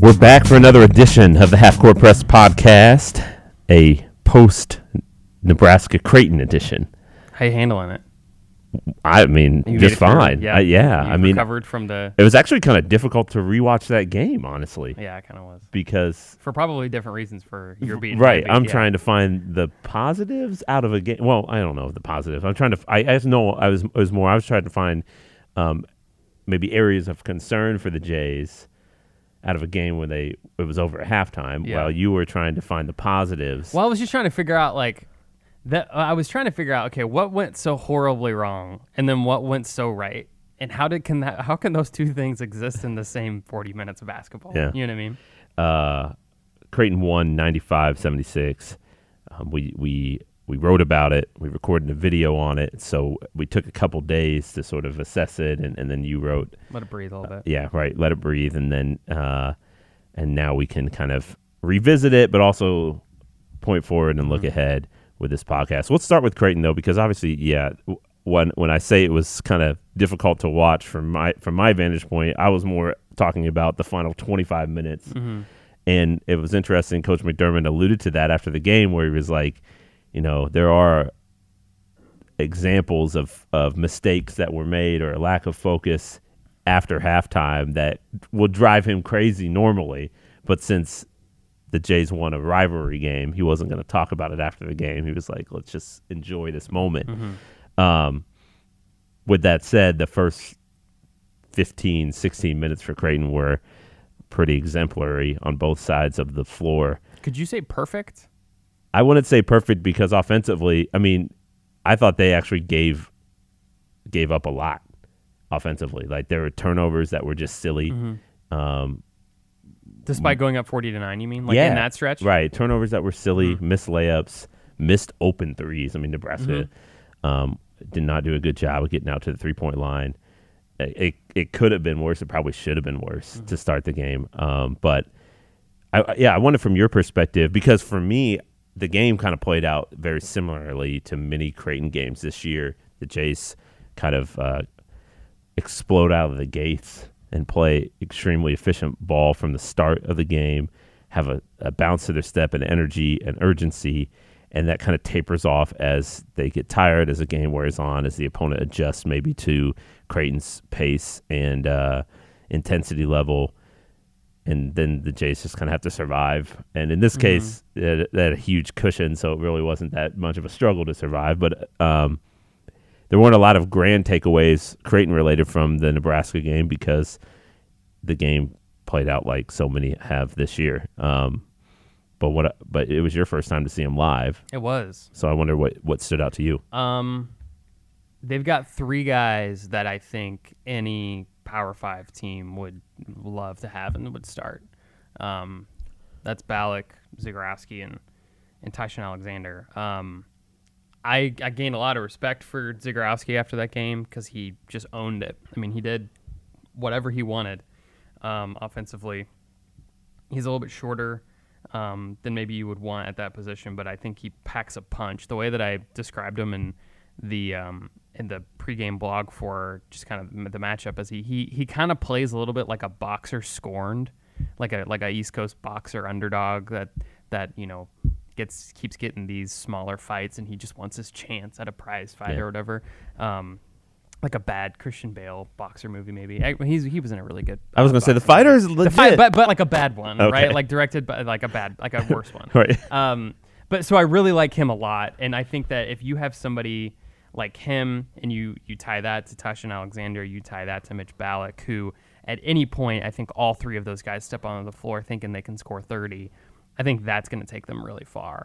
We're back for another edition of the Half Court Press podcast, a post-Nebraska Creighton edition. How you handling it? I mean, You just made it through? fine. Yeah. I mean, recovered from the. it was actually kind of difficult to rewatch that game, honestly. Yeah, it kind of was. Because For probably different reasons for your beat. right, I'm trying to find the positives out of a game. Well, I don't know the positives. I'm trying to. I was trying to find maybe areas of concern for the Jays out of a game when it was over at halftime, while you were trying to find the positives. Well, I was just trying to figure out okay, what went so horribly wrong, and then what went so right, and how can those two things exist in the same 40 minutes of basketball? Yeah. You know what I mean? Creighton won 95-76. We wrote about it. We recorded a video on it. So we took a couple days to sort of assess it, and then you wrote. Let it breathe a little bit. Yeah, right. Let it breathe, and then and now we can kind of revisit it, but also point forward and look ahead with this podcast. Let's start with Creighton though, because obviously, when I say it was kind of difficult to watch from my vantage point, I was more talking about the final 25 minutes. Mm-hmm. And it was interesting. Coach McDermott alluded to that after the game, where he was like, there are examples of mistakes that were made or a lack of focus after halftime that will drive him crazy normally. But since the Jays won a rivalry game, he wasn't going to talk about it after the game. He was like, let's just enjoy this moment. Mm-hmm. With that said, the first 15, 16 minutes for Creighton were pretty exemplary on both sides of the floor. Could you say perfect? I wouldn't say perfect because offensively, I mean, I thought they actually gave up a lot offensively. Like there were turnovers that were just silly. Mm-hmm. Despite going up 40-9, you mean? Like in that stretch? Right. Turnovers that were silly, missed layups, missed open threes. I mean, Nebraska did not do a good job of getting out to the 3-point line. It could have been worse. It probably should have been worse to start the game. But I wonder from your perspective, because for me, the game kind of played out very similarly to many Creighton games this year. The Jays kind of explode out of the gates and play extremely efficient ball from the start of the game, have a bounce to their step and energy and urgency, and that kind of tapers off as they get tired, as the game wears on, as the opponent adjusts maybe to Creighton's pace and intensity level. And then the Jays just kind of have to survive. And in this case, they had a huge cushion, so it really wasn't that much of a struggle to survive. But there weren't a lot of grand takeaways Creighton-related from the Nebraska game because the game played out like so many have this year. But it was your first time to see them live. It was. So I wonder what stood out to you. They've got three guys that I think any Power 5 team would love to have and would start. That's Balak, Zagorowski, and Tyshawn Alexander. I gained a lot of respect for Zagorowski after that game because he just owned it. I mean, he did whatever he wanted offensively. He's a little bit shorter than maybe you would want at that position, but I think he packs a punch. The way that I described him in the pregame blog for just kind of the matchup is he kind of plays a little bit like a boxer scorned, like a East Coast boxer underdog that keeps getting these smaller fights and he just wants his chance at a prize fight or whatever. Like a bad Christian Bale boxer movie, maybe. He was in a really good. I was gonna say the fighter is legit, but like a bad one, okay. Right? Like directed by like a worse one, right? But so I really like him a lot, and I think that if you have somebody like him and you tie that to Tyshawn Alexander, you tie that to Mitch Balak, who at any point I think all three of those guys step onto the floor thinking they can score 30. I think that's going to take them really far.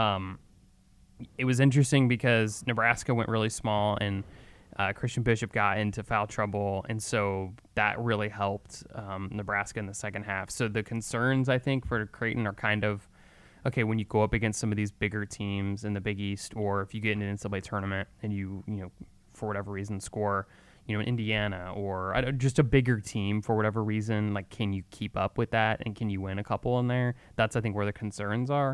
It was interesting because Nebraska went really small and Christian Bishop got into foul trouble, and so that really helped Nebraska in the second half. So the concerns, I think, for Creighton are kind of, okay, when you go up against some of these bigger teams in the Big East, or if you get in an NCAA tournament and you for whatever reason score, Indiana or just a bigger team for whatever reason, like can you keep up with that and can you win a couple in there? That's, I think, where the concerns are.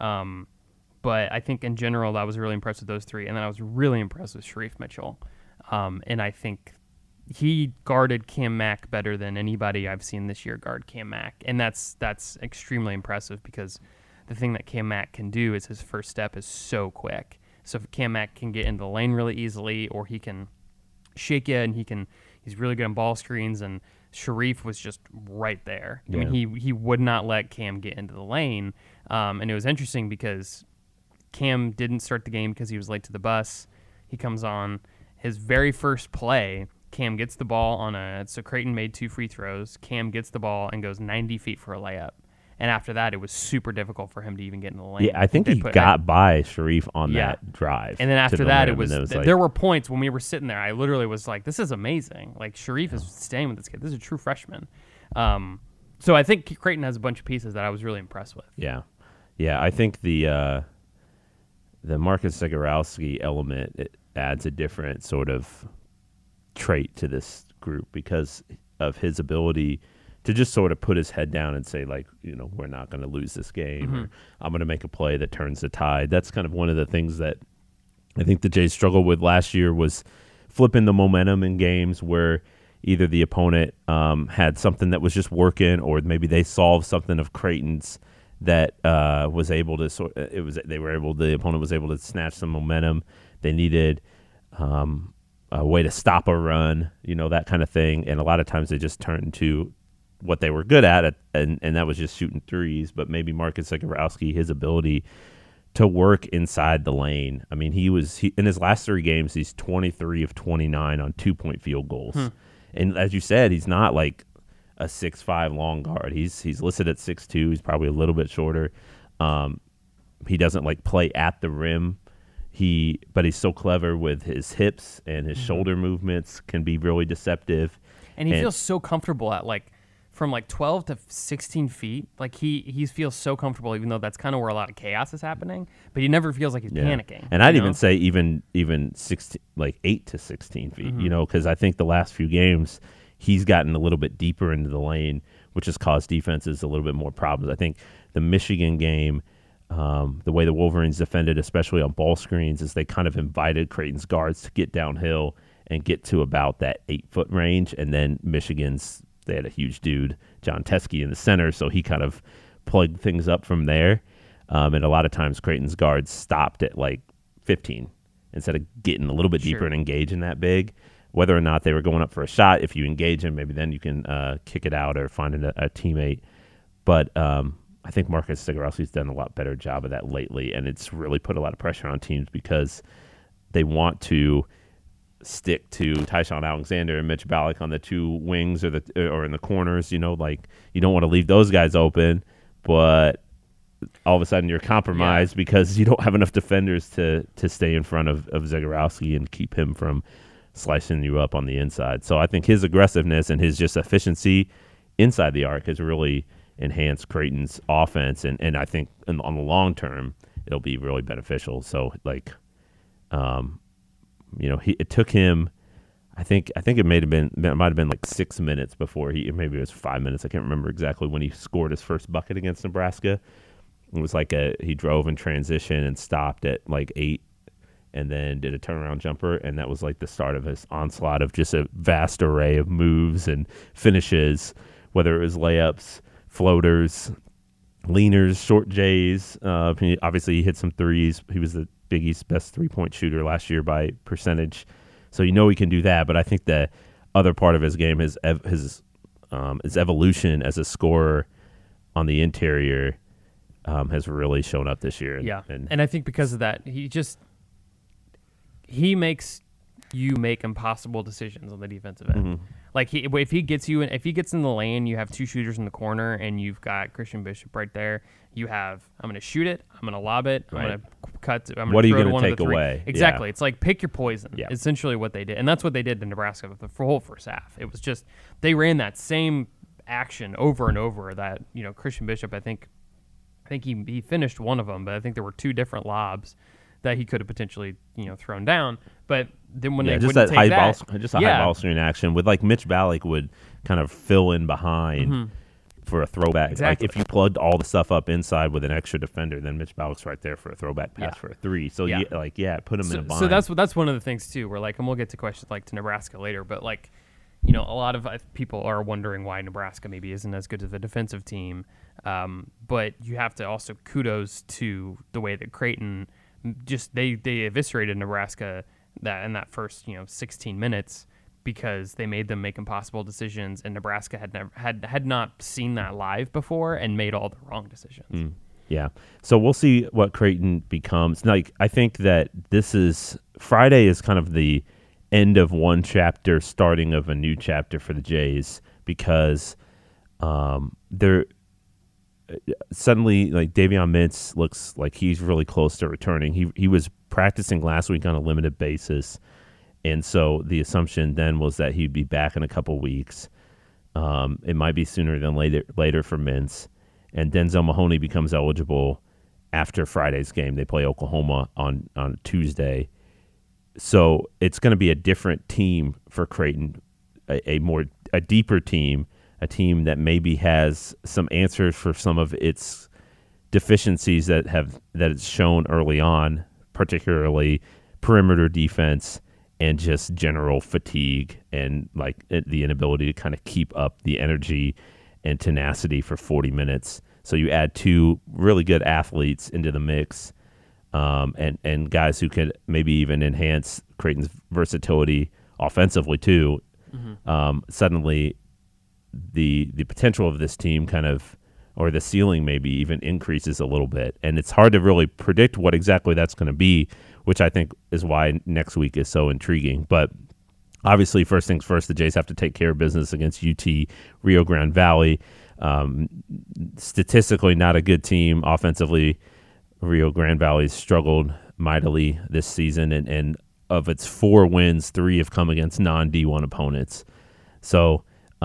But I think in general, I was really impressed with those three. And then I was really impressed with Sharif Mitchell. And I think he guarded Cam Mack better than anybody I've seen this year guard Cam Mack, and that's extremely impressive because the thing that Cam Mack can do is his first step is so quick. So if Cam Mack can get into the lane really easily, or he can shake you, and he's really good on ball screens, and Sharif was just right there. Yeah. I mean, he would not let Cam get into the lane, and it was interesting because Cam didn't start the game because he was late to the bus. He comes on his very first play. Cam gets the ball so Creighton made 2 free throws. Cam gets the ball and goes 90 feet for a layup. And after that, it was super difficult for him to even get in the lane. Yeah, I think he got by Sharif on that drive. And then after that, it was there were points when we were sitting there, I literally was like, this is amazing. Like, Sharif is staying with this kid. This is a true freshman. So I think Creighton has a bunch of pieces that I was really impressed with. Yeah. Yeah, I think the Marcus Zegarowski element, it adds a different sort of trait to this group because of his ability to just sort of put his head down and say, like, we're not going to lose this game. Or I'm going to make a play that turns the tide. That's kind of one of the things that I think the Jays struggled with last year was flipping the momentum in games where either the opponent had something that was just working, or maybe they solved something of Creighton's that was able to the opponent was able to snatch some momentum. They needed a way to stop a run, that kind of thing. And a lot of times they just turned to what they were good at, and that was just shooting threes. But maybe Marcus Zegarowski, his ability to work inside the lane. I mean, he in his last 3 games, he's 23 of 29 on 2-point field goals. And as you said, he's not like a 6'5" long guard. He's listed at 6'2". He's probably a little bit shorter. He doesn't like play at the rim. But he's so clever with his hips, and his shoulder movements can be really deceptive. And he feels so comfortable at from 12 to 16 feet. Like he feels so comfortable, even though that's kind of where a lot of chaos is happening. But he never feels like he's panicking. And I'd even say even 16, 8 to 16 feet. Because I think the last few games he's gotten a little bit deeper into the lane, which has caused defenses a little bit more problems. I think the Michigan game, the way the Wolverines defended, especially on ball screens, is they kind of invited Creighton's guards to get downhill and get to about that 8-foot range. And then they had a huge dude, John Teskey, in the center, so he kind of plugged things up from there. And a lot of times Creighton's guards stopped at 15 instead of getting a little bit deeper and engaging that big. Whether or not they were going up for a shot, if you engage him, maybe then you can kick it out or find a teammate. But I think Marcus Zegarowski's done a lot better job of that lately, and it's really put a lot of pressure on teams because they want to stick to Tyshawn Alexander and Mitch Ballock on the 2 wings or in the corners. You don't want to leave those guys open, but all of a sudden you're compromised because you don't have enough defenders to stay in front of Zegarowski and keep him from slicing you up on the inside. So I think his aggressiveness and his just efficiency inside the arc has really enhanced Creighton's offense, and I think on the long term it'll be really beneficial. So it took him, I think it might have been 6 minutes before maybe it was 5 minutes. I can't remember exactly when he scored his first bucket against Nebraska. It was he drove in transition and stopped at 8 and then did a turnaround jumper. And that was the start of his onslaught of just a vast array of moves and finishes, whether it was layups, floaters, leaners, short J's. Obviously he hit some threes. He was the Big East's best 3-point shooter last year by percentage. So he can do that. But I think the other part of his game is his evolution as a scorer on the interior has really shown up this year. And I think because of that, he makes you make impossible decisions on the defensive end. If he gets in the lane, you have 2 shooters in the corner, and you've got Christian Bishop right there. You have, I'm going to shoot it, I'm going to lob it, I'm going to cut. What are you going to take away? Exactly. It's pick your poison. Essentially what they did, and that's what they did to Nebraska the whole first half. It was just they ran that same action over and over. That Christian Bishop, I think he finished one of them, but I think there were 2 different lobs that he could have potentially thrown down. But then when they just wouldn't that take high that, ball, just a high ball screen action with Mitch Ballock would kind of fill in behind for a throwback. Exactly. If you plugged all the stuff up inside with an extra defender, then Mitch Ballock's right there for a throwback pass for a 3. So put him in a bind. So that's one of the things too. Where and we'll get to questions to Nebraska later, but a lot of people are wondering why Nebraska maybe isn't as good as a defensive team. But you have to also kudos to the way that Creighton they eviscerated Nebraska in that first 16 minutes because they made them make impossible decisions, and Nebraska had not seen that live before and made all the wrong decisions. Yeah. So we'll see what Creighton becomes. Like, I think that Friday is kind of the end of one chapter, starting of a new chapter for the Jays, because they're suddenly, like, Davion Mintz looks like he's really close to returning. He was practicing last week on a limited basis, and so the assumption then was that he'd be back in a couple weeks. It might be sooner than later for Mintz. And Denzel Mahoney becomes eligible after Friday's game. They play Oklahoma on Tuesday. So it's going to be a different team for Creighton, a deeper team, a team that maybe has some answers for some of its deficiencies that it's shown early on, particularly perimeter defense and just general fatigue and like the inability to kind of keep up the energy and tenacity for 40 minutes. So you add two really good athletes into the mix, and guys who could maybe even enhance Creighton's versatility offensively too. Suddenly, the potential of this team or the ceiling maybe even increases a little bit. And it's hard to really predict what exactly that's going to be, which I think is why next week is so intriguing. But obviously, first things first, the Jays have to take care of business against UT Rio Grande Valley. Statistically, not a good team. Offensively, Rio Grande Valley's struggled mightily this season, and of its 4 wins, 3 have come against non-D1 opponents. So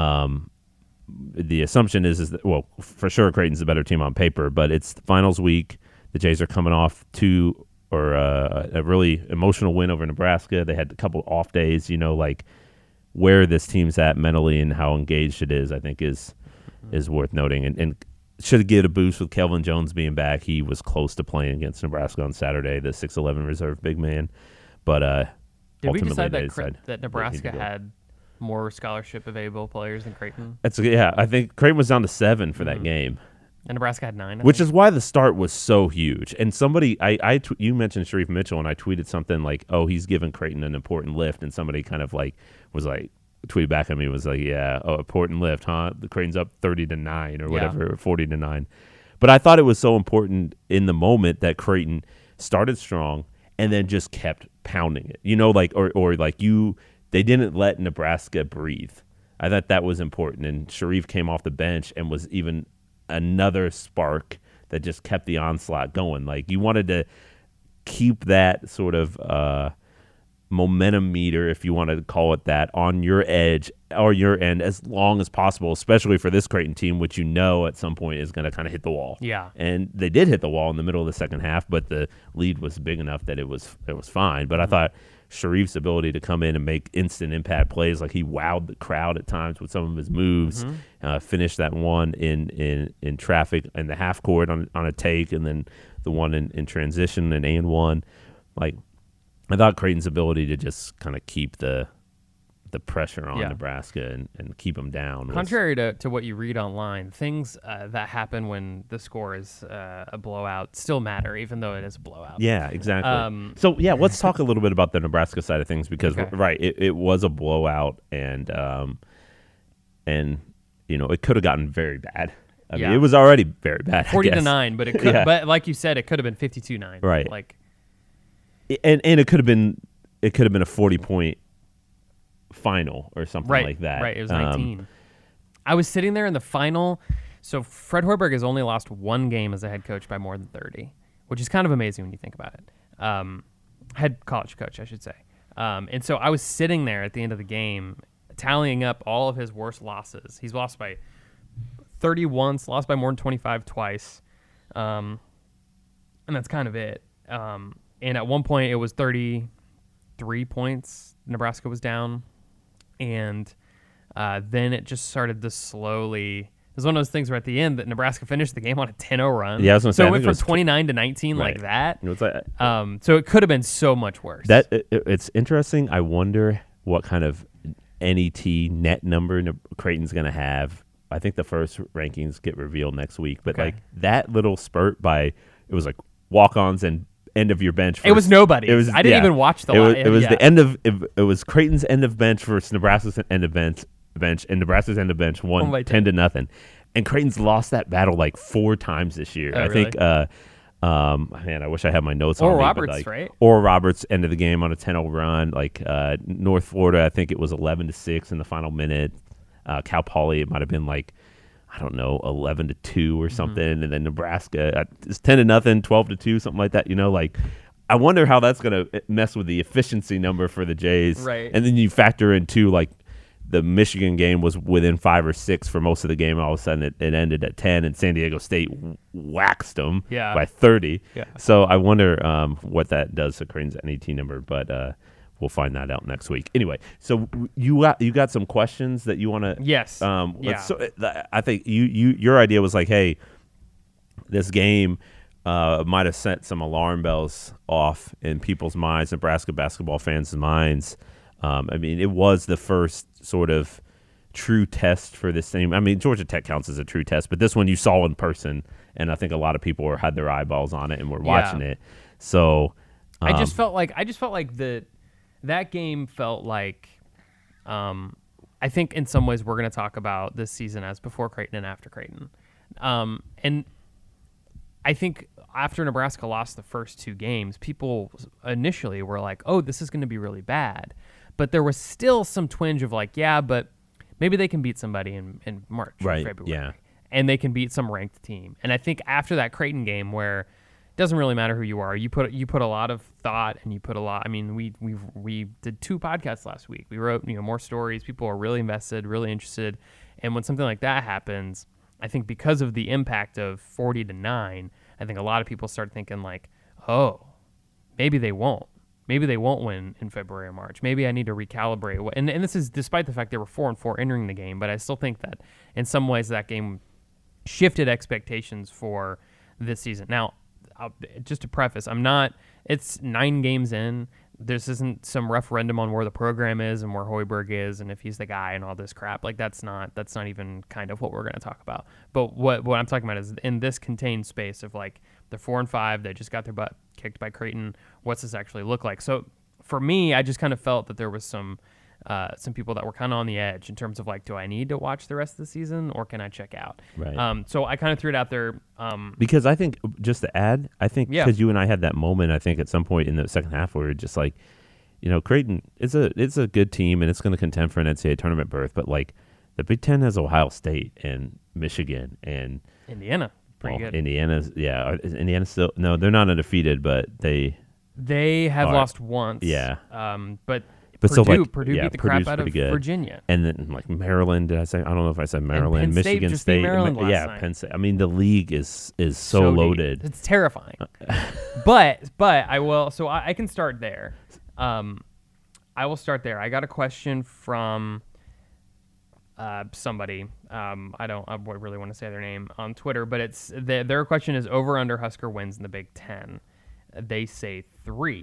the assumption is that, well, for sure Creighton's a better team on paper, but it's the finals week. The Jays are coming off a really emotional win over Nebraska. They had a couple off days, like where this team's at mentally and how engaged it is, I think is worth noting. And should get a boost with Kelvin Jones being back. He was close to playing against Nebraska on Saturday, the 6'11" reserve big man. But did we decide that Nebraska had more scholarship available players than Creighton? I think Creighton was down to 7 for that game. And Nebraska had 9, which is why the start was so huge. And somebody, you mentioned Sharif Mitchell, and I tweeted something like, "Oh, he's giving Creighton an important lift," and somebody kind of like was like, tweeted back at me was like, "Yeah, important lift, huh? The Creighton's up 30-9 or whatever, or 40-9." But I thought it was so important in the moment that Creighton started strong and then just kept pounding it. They didn't let Nebraska breathe. I thought that was important, and Sharif came off the bench and was even another spark that just kept the onslaught going. Like, you wanted to keep that sort of momentum meter, if you want to call it that, on your edge or your end as long as possible, especially for this Creighton team, which at some point is going to kind of hit the wall. Yeah. And they did hit the wall in the middle of the second half, but the lead was big enough that it was fine. But I thought Sharif's ability to come in and make instant impact plays, like he wowed the crowd at times with some of his moves, finished that one in traffic in the half court on a take, and then the one in transition and one. Like, I thought Creighton's ability to just kind of keep the pressure on Nebraska and keep them down. Contrary to what you read online, things that happen when the score is a blowout still matter, even though it is a blowout. Yeah, exactly. Let's talk a little bit about the Nebraska side of things, because it was a blowout, and it could have gotten very bad. I mean, it was already very bad. 40-9, but it could. But like you said, it could have been 52-9. Right. Like, and it could have been a 40-point final or something like that. Right, it was 19. I was sitting there in the final. So Fred Hoiberg has only lost 1 game as a head coach by more than 30, which is kind of amazing when you think about it. Head college coach, I should say. And so I was sitting there at the end of the game tallying up all of his worst losses. He's lost by 30 once, lost by more than 25 twice. And that's kind of it. And at one point it was 33 points Nebraska was down. And then it just started to slowly. It was one of those things where at the end that Nebraska finished the game on a 10-0 run. Yeah, I was going to say. So it went from 29-19 like that. It was so it could have been so much worse. It's interesting. I wonder what kind of NET net number Creighton's going to have. I think the first rankings get revealed next week, but like that little spurt it was like walk-ons and end of your bench. It was nobody. I didn't even watch the It was the end of it was Creighton's end of bench versus Nebraska's end of bench, and Nebraska's end of bench won 10-0. And Creighton's lost that battle like 4 times this year. I think man, I wish I had my notes on Roberts, right? Or Roberts end of the game on a 10-0 run. Like North Florida, I think it was 11-6 in the final minute. Cal Poly, it might have been like, I don't know, 11-2 or something. And then Nebraska, it's 10-0, 12-2, something like that. You know, like I wonder how that's going to mess with the efficiency number for the Jays. Right. And then you factor in too, like the Michigan game was within 5 or 6 for most of the game. All of a sudden it ended at 10, and San Diego State waxed them by 30. Yeah. So I wonder what that does to Creighton's NET number, but we'll find that out next week. Anyway, so you got some questions that you want to? Yes. So I think your idea was like, hey, this game might have sent some alarm bells off in people's minds, Nebraska basketball fans' minds. I mean, it was the first sort of true test for this thing. I mean, Georgia Tech counts as a true test, but this one you saw in person, and I think a lot of people had their eyeballs on it and were watching it. So I just felt like that game felt like, I think in some ways we're going to talk about this season as before Creighton and after Creighton. And I think after Nebraska lost the first 2 games, people initially were like, oh, this is going to be really bad. But there was still some twinge of like, yeah, but maybe they can beat somebody in March or February. Yeah. And they can beat some ranked team. And I think after that Creighton game where it doesn't really matter who you are, you put a lot of thought and you put a lot. I mean, we did 2 podcasts last week. We wrote more stories. People are really invested, really interested. And when something like that happens, I think because of the impact of 40-9, I think a lot of people start thinking like, oh, maybe they won't. Maybe they won't win in February or March. Maybe I need to recalibrate. And this is despite the fact they were 4-4 entering the game, but I still think that in some ways that game shifted expectations for this season. Now, just to preface, it's 9 games in. This isn't some referendum on where the program is and where Hoiberg is and if he's the guy and all this crap. Like that's not even kind of what we're going to talk about. But what I'm talking about is in this contained space of like they're 4-5, they just got their butt kicked by Creighton. What's this actually look like? So for me, I just kind of felt that there was some people that were kind of on the edge in terms of like, do I need to watch the rest of the season or can I check out? Right. So I kind of threw it out there. Because I think, just to add, because you and I had that moment, I think at some point in the second half where we're just like, Creighton it's a good team and it's going to contend for an NCAA tournament berth, but like the Big Ten has Ohio State and Michigan and Indiana. Pretty good. Indiana's still, no, they're not undefeated, but they have lost once. Yeah. But Purdue, still, like, Purdue beat the crap out of good. Virginia. And then, like, Maryland, I don't know if I said Maryland. And Penn State Michigan just State. beat Maryland last night. Penn State. I mean, the league is so loaded. Deep. It's terrifying. but I will, so I can start there. I will start there. I got a question from somebody. I really want to say their name on Twitter, but it's their question is over under Husker wins in the Big Ten. They say 3.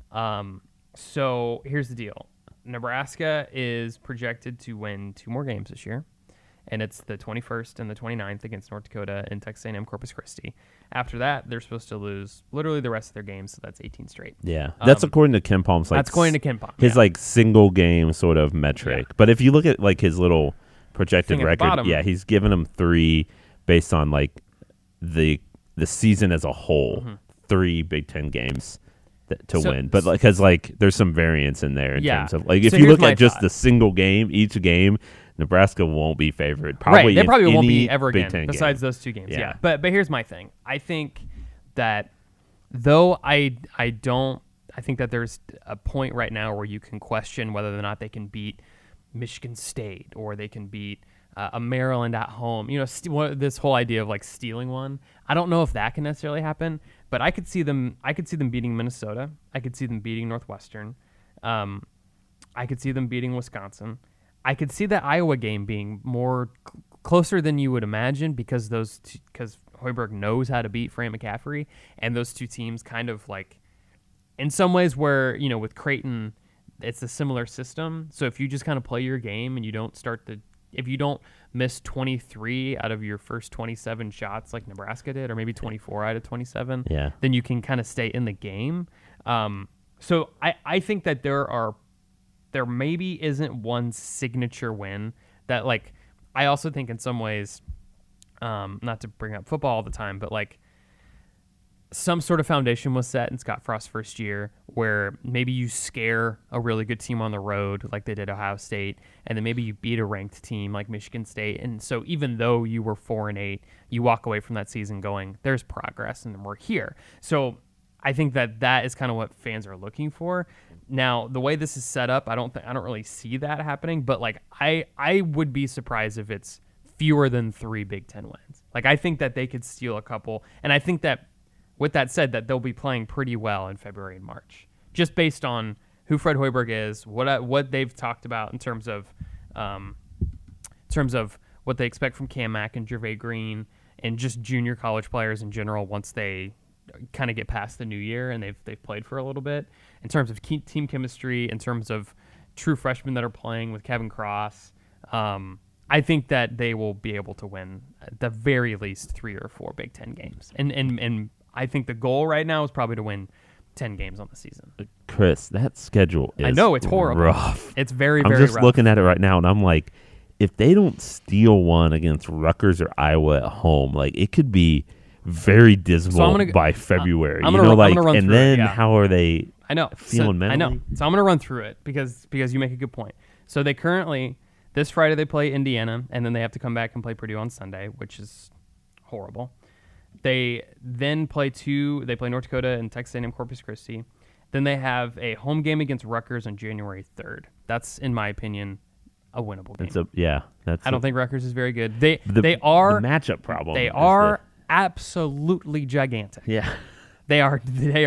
So here's the deal. Nebraska is projected to win 2 more games this year, and it's the 21st and the 29th against North Dakota and Texas A&M Corpus Christi. After that, they're supposed to lose literally the rest of their games, so that's 18 straight. Yeah, that's according to Ken Palm's. That's according to Ken Palm. His like single game sort of metric. Yeah. But if you look at like his little projected record, he's given them 3 based on like the season as a whole. 3 Big Ten games to win, but because like there's some variance in there in terms of like if you look at just the single game, each game, Nebraska won't be favored. Probably they probably won't be ever again besides those 2 games. Yeah. But here's my thing. I think that though I think that there's a point right now where you can question whether or not they can beat Michigan State or they can beat a Maryland at home. This whole idea of like stealing one. I don't know if that can necessarily happen. But I could see them beating Minnesota. I could see them beating Northwestern. I could see them beating Wisconsin. I could see that Iowa game being more closer than you would imagine because Hoiberg knows how to beat Fran McCaffrey, and those 2 teams kind of like, in some ways where with Creighton it's a similar system. So if you just kind of play your game and you don't if you don't miss 23 out of your first 27 shots like Nebraska did, or maybe 24 out of 27, Yeah. then you can kind of stay in the game. So I think that there maybe isn't one signature win that, like, I also think in some ways, not to bring up football all the time, but like some sort of foundation was set in Scott Frost's first year where maybe you scare a really good team on the road like they did Ohio State, and then maybe you beat a ranked team like Michigan State. And so even though you were 4-8, you walk away from that season going, there's progress and we're here. So I think that is kind of what fans are looking for. Now, the way this is set up, I don't really see that happening, but like I would be surprised if it's fewer than 3 Big Ten wins. Like, I think that they could steal a couple, and I think that with that said, that they'll be playing pretty well in February and March, just based on who Fred Hoiberg is, what they've talked about in terms of what they expect from Cam Mack and Gervais Green and just junior college players in general once they kind of get past the new year and they've played for a little bit, in terms of team chemistry, in terms of true freshmen that are playing with Kevin Cross. I think that they will be able to win at the very least 3 or 4 Big Ten games, and I think the goal right now is probably to win 10 games on the season. Chris, that schedule is I know it's horrible. Rough. It's very, I'm very just rough. looking at it right now, and I'm like, if they don't steal one against Rutgers or Iowa at home, like, it could be very dismal by February. I'm gonna run through and then it, yeah. how are they I know. feeling mentally? I know. So I'm going to run through it because you make a good point. So they currently, this Friday they play Indiana, and then they have to come back and play Purdue on Sunday, which is horrible. They then play North Dakota and Texas A&M Corpus Christi. Then they have a home game against Rutgers on January 3rd. That's, in my opinion, a winnable game. I don't think Rutgers is very good. They are the matchup problem. They are absolutely gigantic. Yeah. They are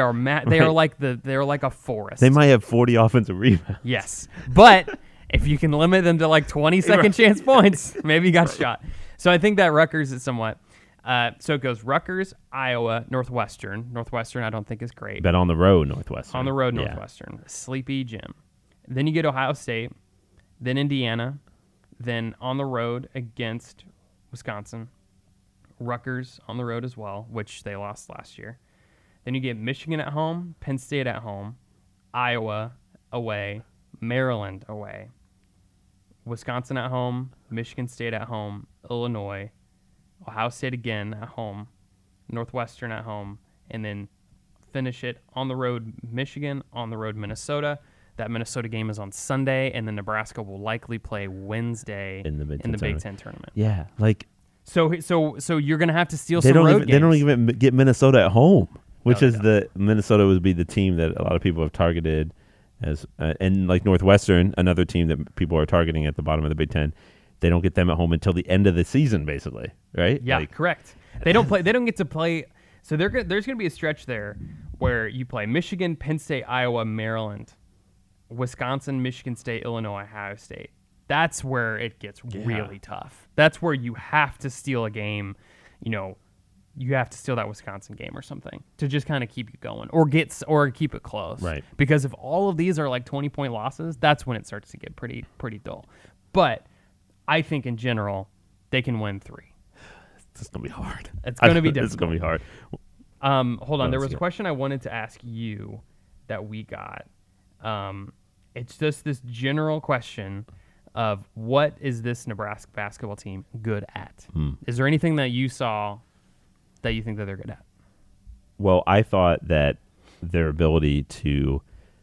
like a forest. They might have 40 offensive rebounds. Yes. But if you can limit them to like 20 second chance points, maybe you got a shot. So I think that Rutgers is somewhat. So it goes Rutgers, Iowa, Northwestern. Northwestern I don't think is great. But on the road, Northwestern. On the road, Northwestern. Yeah. Sleepy Jim. Then you get Ohio State, then Indiana, then on the road against Wisconsin. Rutgers on the road as well, which they lost last year. Then you get Michigan at home, Penn State at home, Iowa away, Maryland away, Wisconsin at home, Michigan State at home, Illinois, Ohio State again at home, Northwestern at home, and then finish it on the road Michigan, on the road Minnesota. That Minnesota game is on Sunday, and then Nebraska will likely play Wednesday in the Big Ten tournament. Yeah, like so you're gonna have to steal some road games. They don't even get Minnesota at home, which Minnesota would be the team that a lot of people have targeted as, and like Northwestern, another team that people are targeting at the bottom of the Big Ten. They don't get them at home until the end of the season, basically, right? Yeah, correct. They don't play. They don't get to play. So there's going to be a stretch there where you play Michigan, Penn State, Iowa, Maryland, Wisconsin, Michigan State, Illinois, Ohio State. That's where it gets really tough. That's where you have to steal a game. You have to steal that Wisconsin game or something to just kind of keep you going, or keep it close. Right. Because if all of these are like 20-point losses, that's when it starts to get pretty dull. But I think in general, they can win 3. It's going to be hard. It's going to be difficult. It's going to be hard. Hold on. There was a question I wanted to ask you that we got. It's just this general question of what is this Nebraska basketball team good at? Is there anything that you saw that you think that they're good at? Well, I thought that their ability to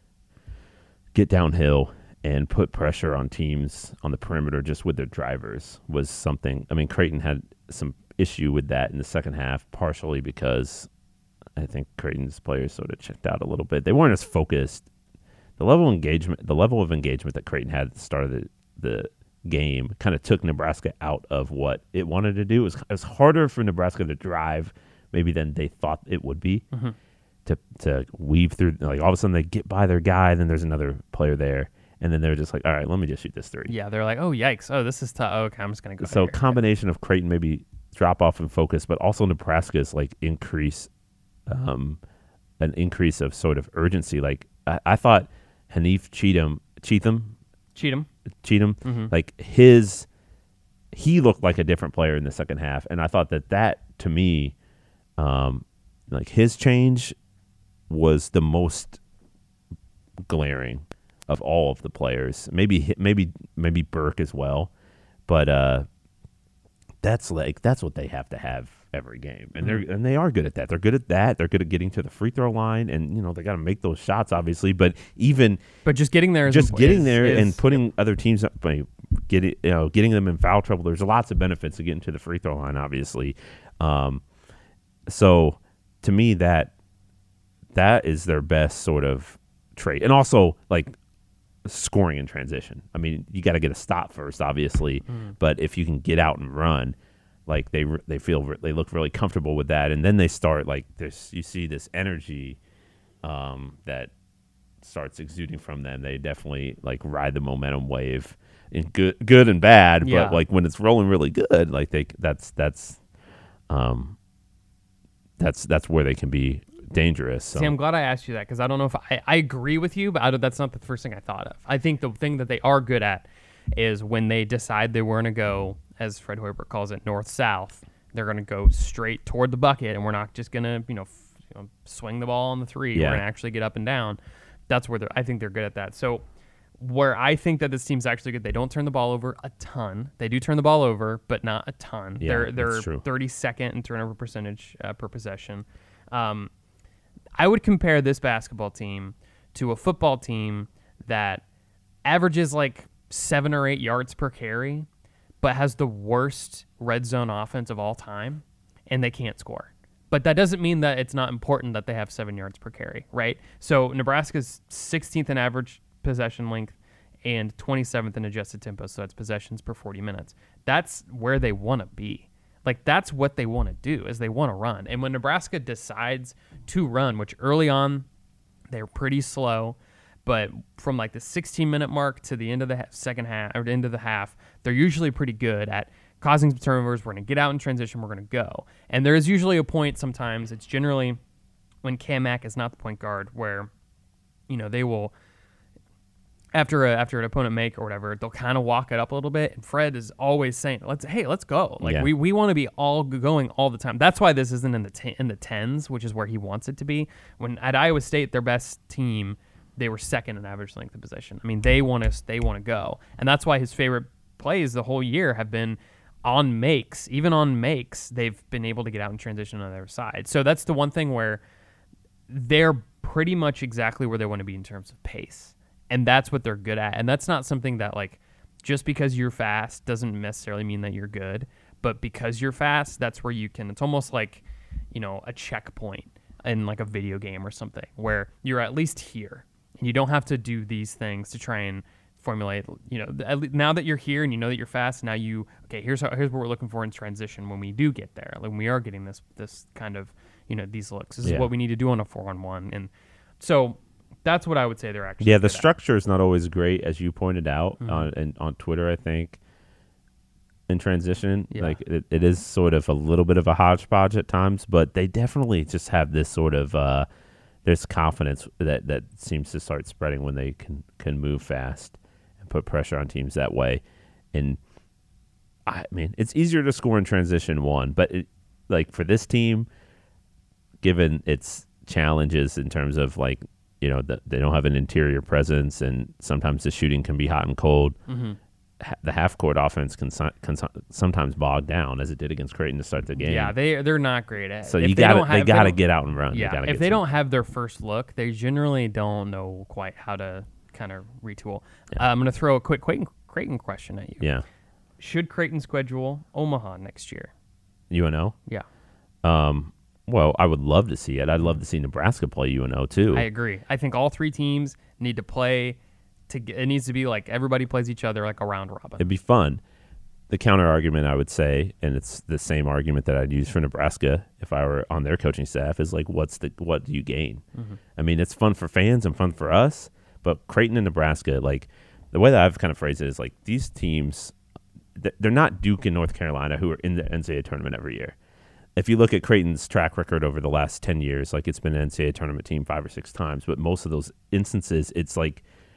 get downhill and put pressure on teams on the perimeter just with their drivers was something. I mean, Creighton had some issue with that in the second half, partially because I think Creighton's players sort of checked out a little bit. They weren't as focused. The level of engagement that Creighton had at the start of the game kind of took Nebraska out of what it wanted to do. It was harder for Nebraska to drive maybe than they thought it would be, to weave through. Like, all of a sudden they get by their guy, then there's another player there. And then they're just like, all right, let me just shoot this 3. Yeah, they're like, oh, yikes. Oh, this is tough. Oh, okay, I'm just going to go. So combination of Creighton maybe drop off in focus, but also Nebraska's like an increase of sort of urgency. Like I thought Hanif Cheatham, Cheatham. Cheatham, like he looked like a different player in the second half, and I thought that to me, like his change was the most glaring of all of the players. Maybe Burke as well, but that's what they have to have every game, and they are good at that. They're good at that. They're good at getting to the free throw line, and they got to make those shots, obviously. But just getting there, and putting other teams up, getting them in foul trouble. There's lots of benefits to getting to the free throw line, obviously. So to me, that is their best sort of trait, and also like scoring in transition. I mean, you got to get a stop first, obviously, but if you can get out and run, like they look really comfortable with that, and then they start like this. You see this energy that starts exuding from them. They definitely like ride the momentum wave in good and bad, but like when it's rolling really good, like that's where they can be dangerous. So. See, I'm glad I asked you that because I don't know if I agree with you, but that's not the first thing I thought of. I think the thing that they are good at is when they decide they were going to go, as Fred Hoiberg calls it, north-south, they're going to go straight toward the bucket, and we're not just going to swing the ball on the three. We're going to actually get up and down. That's where I think they're good at that. So where I think that this team's actually good, they don't turn the ball over a ton. They do turn the ball over, but not a ton. Yeah, they're 32nd in turnover percentage per possession. I would compare this basketball team to a football team that averages like 7 or 8 yards per carry, but has the worst red zone offense of all time, and they can't score. But that doesn't mean that it's not important that they have 7 yards per carry, right? So Nebraska's 16th in average possession length and 27th in adjusted tempo, so that's possessions per 40 minutes. That's where they want to be. Like, that's what they want to do, is they want to run. And when Nebraska decides to run, which early on they're pretty slow, but from like the 16-minute mark to the end of the second half, or the end of the half, they're usually pretty good at causing some turnovers. We're going to get out in transition. We're going to go. And there is usually a point sometimes. It's generally when Cam Mack is not the point guard where, they will, after an opponent make or whatever, they'll kind of walk it up a little bit. And Fred is always saying, let's go. Like we want to be all going all the time. That's why this isn't in the tens, which is where he wants it to be. When at Iowa State, their best team, they were second in average length of possession. I mean, they want to go. And that's why his favorite plays the whole year have been on makes. Even on makes, they've been able to get out and transition on their side. So that's the one thing where they're pretty much exactly where they want to be in terms of pace. And that's what they're good at. And that's not something that, like, just because you're fast doesn't necessarily mean that you're good. But because you're fast, that's where you can, it's almost like, a checkpoint in like a video game or something where you're at least here. And you don't have to do these things to try and formulate, now that you're here and you know that you're fast, now here's what we're looking for in transition when we do get there. Like when we are getting this kind of, these looks. This is what we need to do on a 4-on-1. And so that's what I would say they're actually. Yeah, the structure is not always great, as you pointed out on Twitter, I think, in transition. Yeah. Like it is sort of a little bit of a hodgepodge at times, but they definitely just have this sort of there's confidence that seems to start spreading when they can move fast and put pressure on teams that way. And I mean, it's easier to score in transition one, but like for this team, given its challenges in terms of like, they don't have an interior presence, and sometimes the shooting can be hot and cold. Mm-hmm. The half-court offense can sometimes bog down, as it did against Creighton to start the game. Yeah, they're not great at it. So they got to get out and run. Yeah, if they don't have their first look, they generally don't know quite how to kind of retool. Yeah. I'm going to throw a quick Creighton question at you. Yeah. Should Creighton schedule Omaha next year? UNO? Yeah. Well, I would love to see it. I'd love to see Nebraska play UNO too. I agree. I think all three teams need to play. It needs to be like everybody plays each other like a round robin. It'd be fun. The counter argument, I would say, and it's the same argument that I'd use for Nebraska if I were on their coaching staff, is like, what do you gain? Mm-hmm. I mean, it's fun for fans and fun for us, but Creighton and Nebraska, like the way that I've kind of phrased it is like these teams, they're not Duke and North Carolina who are in the NCAA tournament every year. If you look at Creighton's track record over the last 10 years, like it's been an NCAA tournament team 5 or 6 times, but most of those instances, it's like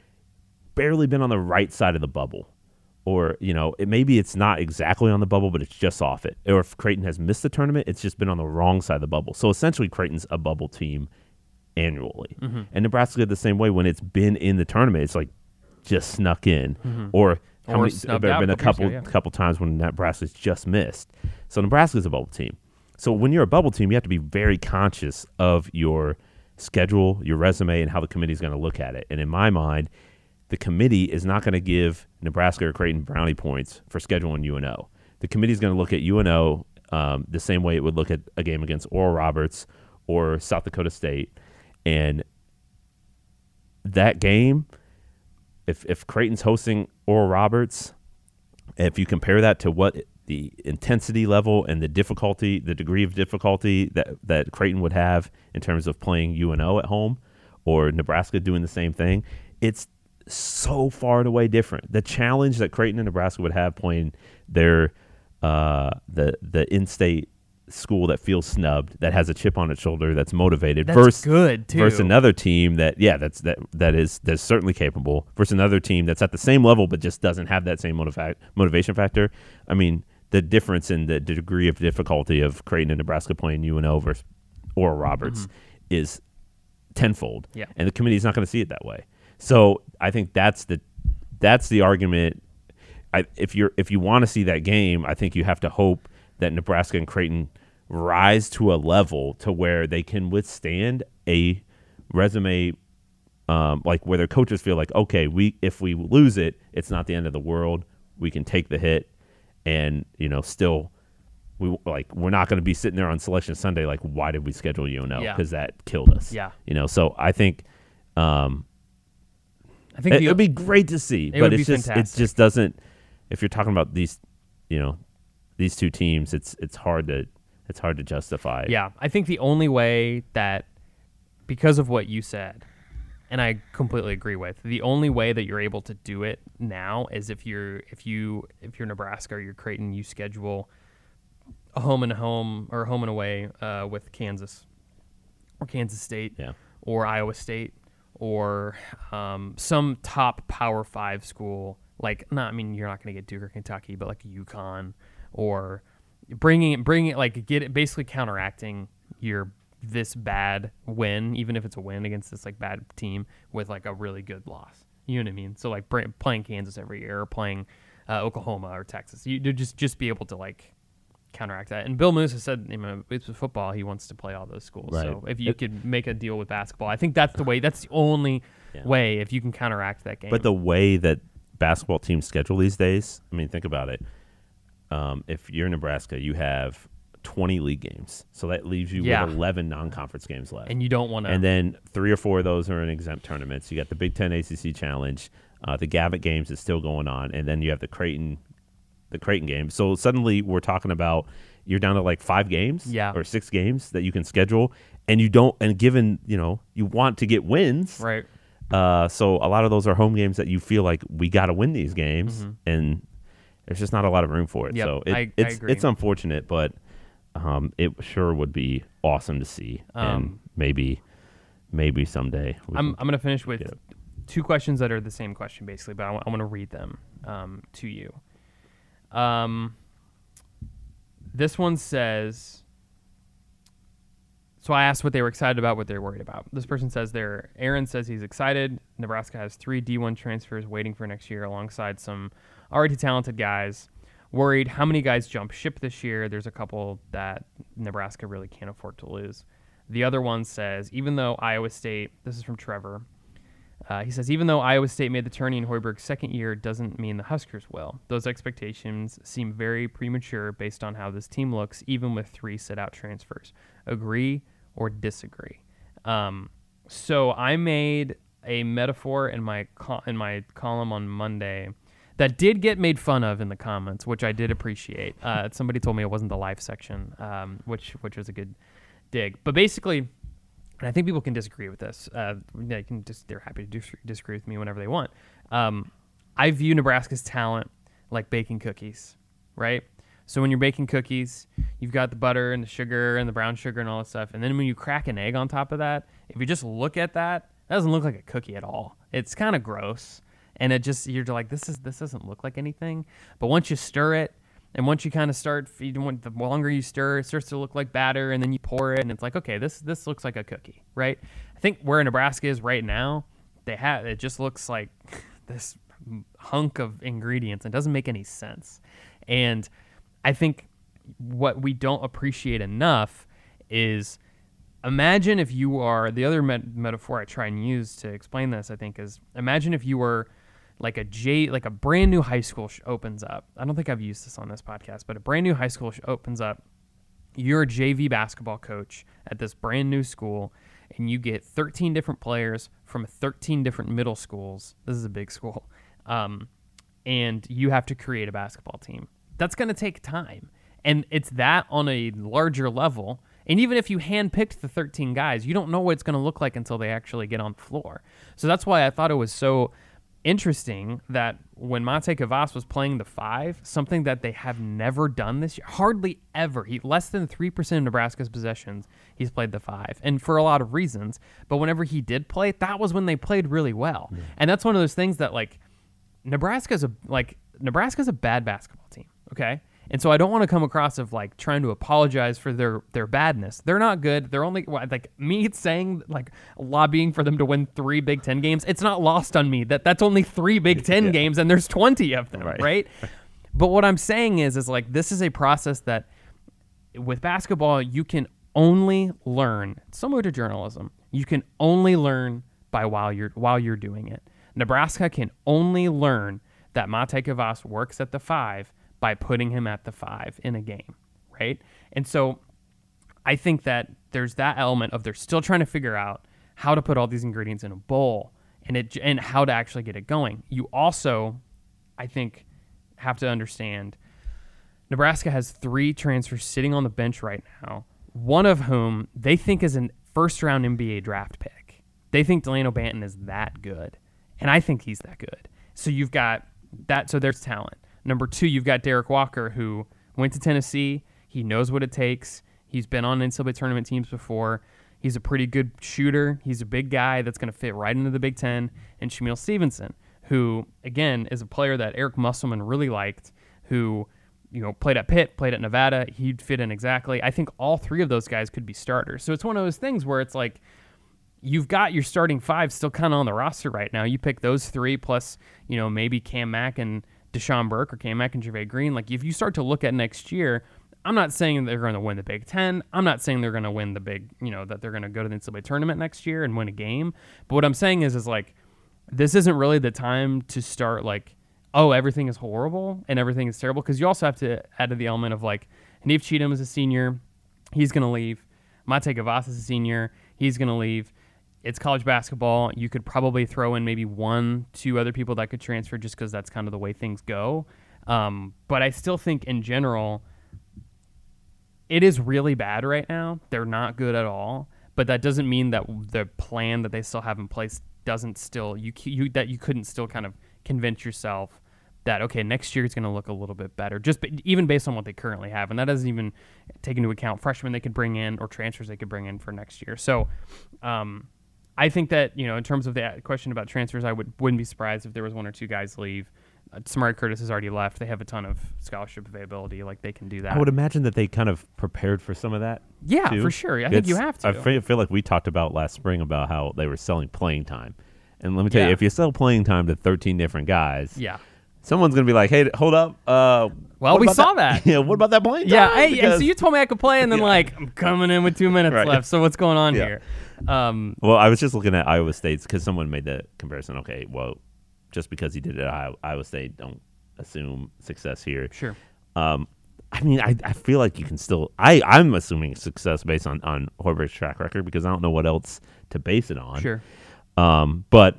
barely been on the right side of the bubble. Or, maybe it's not exactly on the bubble, but it's just off it. Or if Creighton has missed the tournament, it's just been on the wrong side of the bubble. So essentially, Creighton's a bubble team annually. Mm-hmm. And Nebraska the same way. When it's been in the tournament, it's like just snuck in. Mm-hmm. Or there have snubbed been out a couple times when Nebraska's just missed. So Nebraska's a bubble team. So when you're a bubble team, you have to be very conscious of your schedule, your resume, and how the committee's going to look at it. And in my mind, the committee is not going to give Nebraska or Creighton brownie points for scheduling UNO. The committee is going to look at UNO the same way it would look at a game against Oral Roberts or South Dakota State. And that game, if Creighton's hosting Oral Roberts, if you compare that to what the intensity level and the difficulty, the degree of difficulty that Creighton would have in terms of playing UNO at home or Nebraska doing the same thing, it's so far and away different. The challenge that Creighton and Nebraska would have playing their the in-state school that feels snubbed, that has a chip on its shoulder, that's motivated, that's good too. Versus another team that's certainly capable, versus another team that's at the same level but just doesn't have that same motivation factor. I mean, the difference in the degree of difficulty of Creighton and Nebraska playing UNO versus Oral Roberts is tenfold. Yeah. And the committee's not going to see it that way. So I think that's the argument. If you want to see that game, I think you have to hope that Nebraska and Creighton rise to a level to where they can withstand a resume, like where their coaches feel like, okay, if we lose it, it's not the end of the world. We can take the hit, and still, we're not going to be sitting there on Selection Sunday like, why did we schedule UNO? Because that killed us. Yeah. So I think. I think it would be great to see, but it just doesn't. If you're talking about these two teams, it's hard to justify. Yeah, I think the only way that, because of what you said, and I completely agree with, the only way that you're able to do it now is if you're Nebraska or you're Creighton, you schedule a home and away with Kansas or Kansas State or Iowa State. Or some top Power 5 school, you're not going to get Duke or Kentucky, but like UConn, or bringing it basically counteracting this bad win, even if it's a win against this bad team, with a really good loss. You know what I mean? So playing Kansas every year, or playing Oklahoma or Texas, you just be able to counteract that. And Bill Moose has said, it's football, he wants to play all those schools. Right. So if you could make a deal with basketball, I think that's the only way, if you can counteract that game. But the way that basketball teams schedule these days, think about it. If you're Nebraska, you have 20 league games. So that leaves you with 11 non-conference games left. And you don't want to. And then 3 or 4 of those are in exempt tournaments. You got the Big Ten ACC Challenge. The Gavitt Games is still going on. And then you have the Creighton game. So suddenly we're talking about you're down to 5 games or 6 games that you can schedule, and given you want to get wins, right? So a lot of those are home games that you feel like we got to win these games, and there's just not a lot of room for it. Yep, So I agree. It's unfortunate, but it sure would be awesome to see, and maybe someday. I'm going to finish with 2 questions that are the same question basically, but I want to read them to you. This one says, so I asked what they were excited about, what they're worried about. This person says Aaron says he's excited. Nebraska has 3 D1 transfers waiting for next year alongside some already talented guys. Worried how many guys jump ship this year. There's a couple that Nebraska really can't afford to lose. The other one says, even though Iowa State, this is from Trevor, he says, even though Iowa State made the tourney in Hoiberg's second year, doesn't mean the Huskers will. Those expectations seem very premature based on how this team looks, even with 3 sit-out transfers. Agree or disagree? So I made a metaphor in my column on Monday that did get made fun of in the comments, which I did appreciate. Somebody told me it wasn't the live section, which was a good dig. But basically, and I think people can disagree with this. They're happy to disagree with me whenever they want. I view Nebraska's talent like baking cookies, right? So when you're baking cookies, you've got the butter and the sugar and the brown sugar and all that stuff. And then when you crack an egg on top of that, if you just look at that, it doesn't look like a cookie at all. It's kind of gross. and you're like, this doesn't look like anything. But once you stir it, and once you kind of start feeding, the longer you stir, it starts to look like batter, and then you pour it, and it's like, okay, this looks like a cookie, right? I think where Nebraska is right now, it just looks like this hunk of ingredients and doesn't make any sense. And I think what we don't appreciate enough is, imagine if you are, the other metaphor I try and use to explain this, I think, is imagine if you were like a brand new high school opens up. I don't think I've used this on this podcast, but a brand new high school opens up. You're a JV basketball coach at this brand new school, and you get 13 different players from 13 different middle schools. This is a big school. And you have to create a basketball team. That's going to take time. And it's that on a larger level. And even if you handpicked the 13 guys, you don't know what it's going to look like until they actually get on the floor. So that's why I thought it was so interesting that when Mate Kavas was playing the 5, something that they have never done this year, hardly ever. Less than 3% of Nebraska's possessions, he's played the 5, and for a lot of reasons. But whenever he did play, that was when they played really well. Yeah. And that's one of those things that, like, Nebraska's a bad basketball team, okay? And so I don't want to come across of like trying to apologize for their badness. They're not good. They're only, like, me saying, like, lobbying for them to win 3 Big Ten games. It's not lost on me that's only 3 Big Ten games and there's 20 of them, right? But what I'm saying is like, this is a process that with basketball, you can only learn, similar to journalism, you can only learn while you're doing it. Nebraska can only learn that Mate Kavas works at the 5 by putting him at the 5 in a game, right? And so I think that there's that element of they're still trying to figure out how to put all these ingredients in a bowl and how to actually get it going. You also, I think, have to understand Nebraska has 3 transfers sitting on the bench right now, one of whom they think is a first-round NBA draft pick. They think Delano Banton is that good, and I think he's that good. So you've got that. So there's talent. Number 2, you've got Derek Walker, who went to Tennessee. He knows what it takes. He's been on NCAA tournament teams before. He's a pretty good shooter. He's a big guy that's going to fit right into the Big Ten. And Shamil Stevenson, who, again, is a player that Eric Musselman really liked, who, played at Pitt, played at Nevada. He'd fit in exactly. I think all 3 of those guys could be starters. So it's one of those things where it's like, you've got your starting 5 still kind of on the roster right now. You pick those 3 plus, maybe Cam Mack and Deshaun Burke or Cam Mack and JaVale Green. Like, if you start to look at next year, I'm not saying they're going to win the Big Ten. I'm not saying they're going to win the big, that they're going to go to the NCAA tournament next year and win a game. But what I'm saying is like, this isn't really the time to start like, oh, everything is horrible and everything is terrible. Because you also have to add to the element of like, Hanif Cheatham is a senior. He's going to leave. Mate Kavas is a senior. He's going to leave. It's college basketball. You could probably throw in maybe 1-2 other people that could transfer just because that's kind of the way things go. But I still think in general, it is really bad right now. They're not good at all. But that doesn't mean that the plan that they still have in place doesn't still, that you couldn't still kind of convince yourself that, okay, next year is going to look a little bit better, even based on what they currently have. And that doesn't even take into account freshmen they could bring in or transfers they could bring in for next year. So, I think that, in terms of the question about transfers, I wouldn't be surprised if there was 1 or 2 guys leave. Samari Curtis has already left. They have a ton of scholarship availability. Like, they can do that. I would imagine that they kind of prepared for some of that. Yeah, too. For sure. I think you have to. I feel like we talked about last spring about how they were selling playing time. And let me tell you, if you sell playing time to 13 different guys, someone's going to be like, hey, hold up. Well, we saw that. Yeah, what about that playing time? Yeah, hey, and so you told me I could play, and then I'm coming in with 2 minutes left. So what's going on here? Well, I was just looking at Iowa State's because someone made the comparison. Okay, well, just because he did it at Iowa State, don't assume success here. Sure. I mean, I feel like you can still. I'm assuming success based on Horvath's track record because I don't know what else to base it on. Sure. But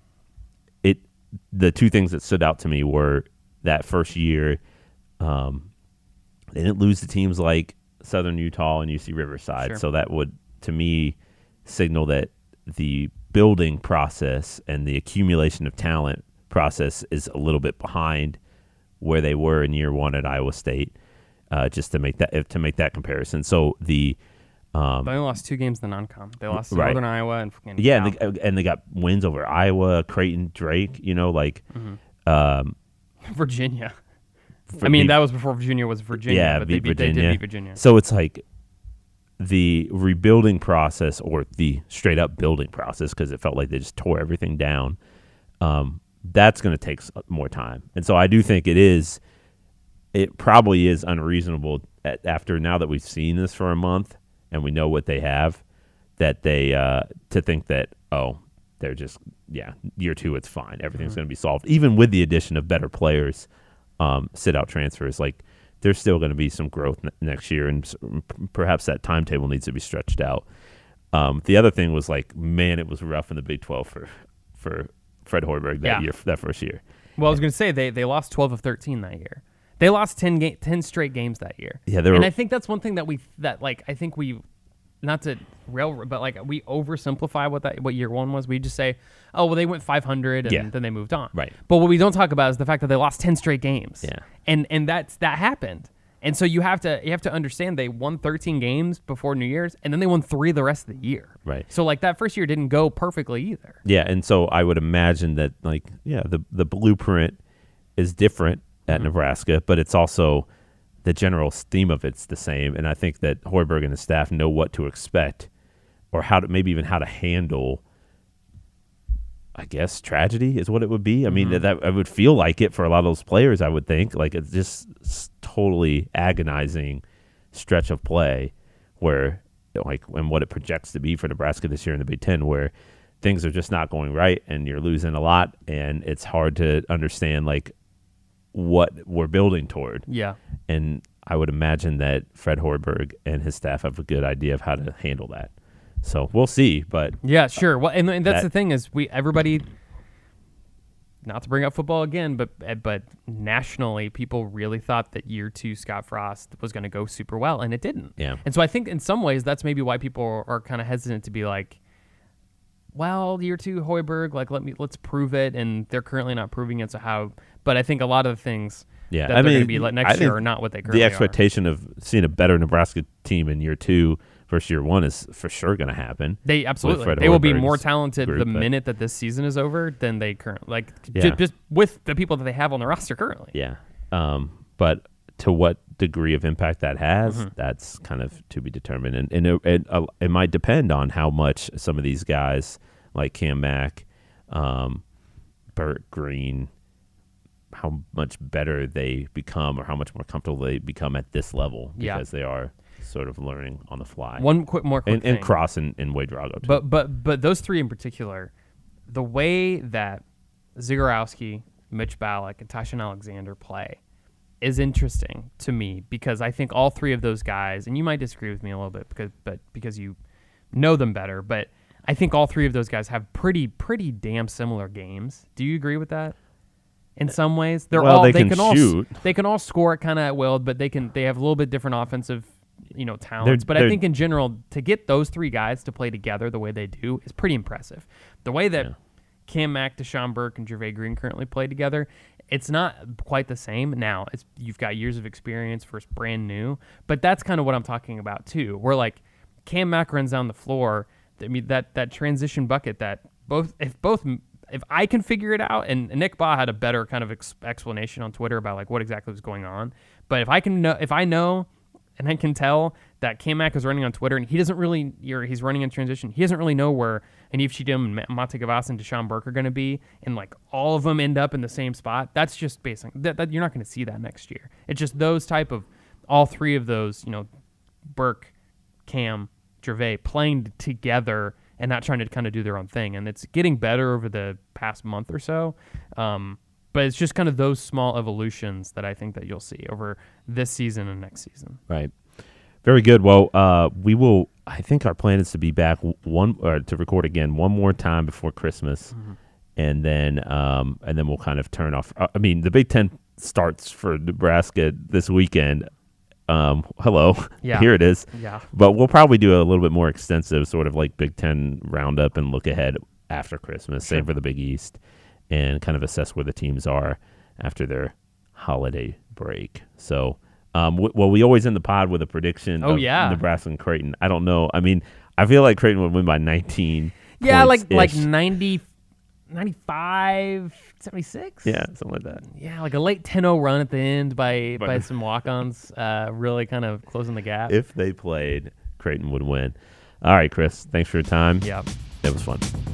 the 2 things that stood out to me were that first year, they didn't lose to teams like Southern Utah and UC Riverside. Sure. So that would, to me, signal that the building process and the accumulation of talent process is a little bit behind where they were in year 1 at Iowa State. Just to make that comparison. So the They only lost 2 games in the non-con. They lost to Right. Northern Iowa and Yeah, Cal. and they got wins over Iowa, Creighton, Drake. Virginia. For- I mean, beat- that was before Virginia was Virginia. Yeah, but beat they did Virginia. beat Virginia. So it's like the rebuilding process, or the straight up building process, because it felt like they just tore everything down. That's going to take more time, and so I do think it probably is unreasonable after now that we've seen this for a month and we know what they have, that they to think that they're just year 2 it's fine, everything's going to be solved, even with the addition of better players, sit out transfers. Like, there's still going to be some growth next year, and perhaps that timetable needs to be stretched out. The other thing was, like, man, it was rough in the Big 12 for Fred Hoiberg that first year. Well, I was going to say they lost 12 of 13 that year. They lost 10 straight games that year. Yeah, and I think that's one thing I think we, not to but like we oversimplify what year 1 was. We just say, oh well, they went 500 and then they moved on. Right. But what we don't talk about is the fact that they lost 10 straight games. Yeah. And that happened. And so you have to understand they won 13 games before New Year's, and then they won 3 the rest of the year. Right. So like that first year didn't go perfectly either. Yeah, and so I would imagine that, like, the blueprint is different at Nebraska, but it's also the general theme of it's the same. And I think that Hoiberg and his staff know what to expect, or how to handle, I guess, tragedy is what it would be. I mean, that I would feel like it for a lot of those players. I would think, like, it's just totally agonizing stretch of play where, like, and what it projects to be for Nebraska this year in the Big Ten, where things are just not going right and you're losing a lot, and it's hard to understand, like, what we're building toward. Yeah. And I would imagine that Fred Hoiberg and his staff have a good idea of how to handle that. So we'll see, but yeah, sure. Well, and that's the thing is everybody, not to bring up football again, but nationally, people really thought that year 2 Scott Frost was going to go super well, and it didn't. Yeah. And so I think in some ways that's maybe why people are kind of hesitant to be like, well, year 2 Hoiberg, like let's prove it, and they're currently not proving it. So how? But I think a lot of the things that they're going to be next year are not what they currently are. are. The expectation of seeing a better Nebraska team in year 2 versus year 1 is for sure going to happen. They absolutely. They will be more talented the minute that this season is over than they currently just with the people that they have on the roster currently. Yeah. But to what degree of impact that has, that's kind of to be determined. And it might depend on how much some of these guys like Cam Mack, Burt Green, how much better they become, or how much more comfortable they become at this level, because they are sort of learning on the fly. One more quick thing. And Cross and Wade Drago too. But those 3 in particular, the way that Zagorowski, Mitch Ballack, and Tyshon Alexander play is interesting to me, because I think all 3 of those guys, and you might disagree with me a little bit because you know them better, but I think all 3 of those guys have pretty damn similar games. Do you agree with that? In some ways, they can all score it kind of at will, but they have a little bit different offensive, talents. But I think in general, to get those 3 guys to play together the way they do is pretty impressive. The way that Cam Mack, Deshaun Burke, and Gervais Green currently play together, it's not quite the same. Now, you've got years of experience versus brand new, but that's kind of what I'm talking about too. Where like Cam Mack runs down the floor, I mean that transition bucket that if I can figure it out, and Nick Baugh had a better kind of explanation on Twitter about like what exactly was going on, but if I know and I can tell that Cam Mack is running on Twitter and he doesn't really, he's running in transition, he doesn't really know where Anif Shidim and Mate Gavas and Deshaun Burke are going to be, and like all of them end up in the same spot. That's just basic. That you're not going to see that next year. It's just those type of, all 3 of those, Burke, Cam, Gervais playing together and not trying to kind of do their own thing. And it's getting better over the past month or so. But it's just kind of those small evolutions that I think that you'll see over this season and next season. Right. Very good. Well, I think our plan is to be back to record again one more time before Christmas. And then we'll kind of turn off. I mean, the Big Ten starts for Nebraska this weekend. Hello. Yeah. Here it is. Yeah. But we'll probably do a little bit more extensive sort of like Big Ten roundup and look ahead after Christmas. Sure. Same for the Big East, and kind of assess where the teams are after their holiday break. So Well, we always end the pod with a prediction. Oh, of yeah. Nebraska and Creighton. I don't know. I mean, I feel like Creighton would win by 19. Yeah, like points-ish. 90, 95, 76? Yeah, something like that. Yeah, like a late 10-0 run at the end by some walk-ons, really kind of closing the gap. If they played, Creighton would win. All right, Chris. Thanks for your time. Yep. It was fun.